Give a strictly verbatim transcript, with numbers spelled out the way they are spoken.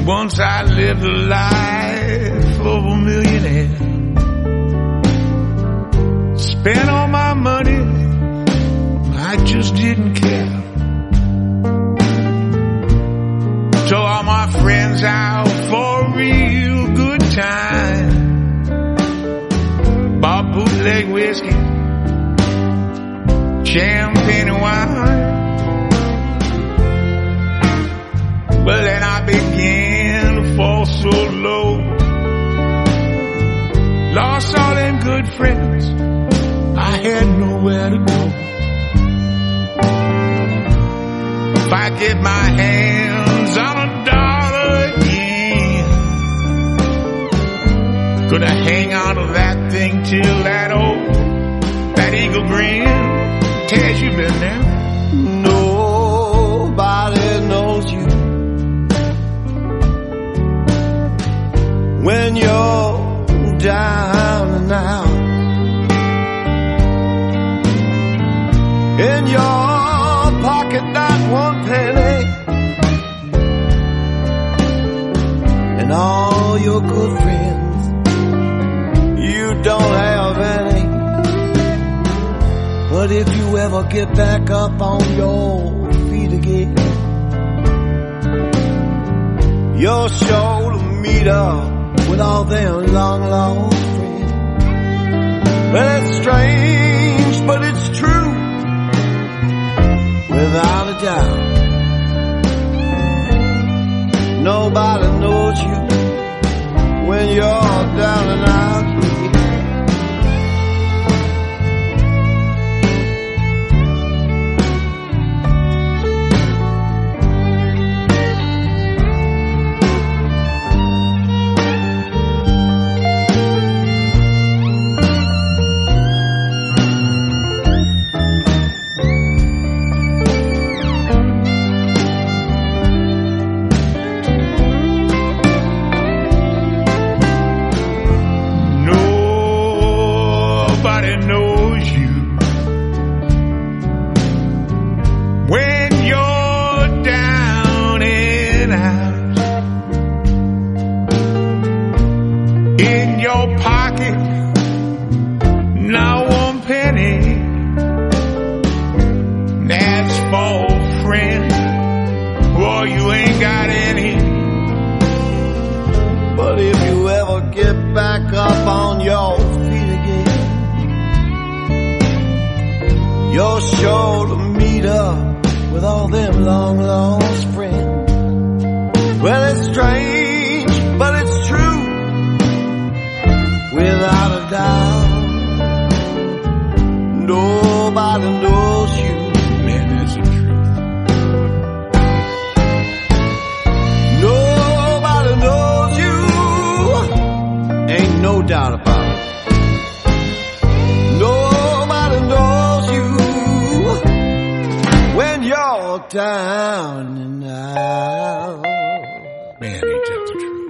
Once I lived the life of a millionaire. Spent all my money, I just didn't care. Took all my friends out for a real good time. Bought bootleg whiskey, champagne and wine. But then I began to fall so low. Lost all them good friends, I had nowhere to go. If I get my hands on a dollar again, could I hang on to that thing till that old, that eagle grin? Taz, you been there? Nobody knows you when you're down and out. In your pocket not one penny, and all your good friends, you don't have any. But if you ever get back up on your feet again, you're sure to meet up with all them long lost friends. Well, it's strange, but it's true, without a doubt. Nobody knows you when you're down and out. Nobody knows you when you're down and out. In your pocket, not one penny. That's for a friend, boy, you ain't got any. But if you ever get back up on your feet again, you're sure to meet up with all them long lost friends. Well, it's strange, but it's true, without a doubt. Nobody knows you, man, that's the truth. Nobody knows you, ain't no doubt about it. Down and out. Man, ain't that the truth?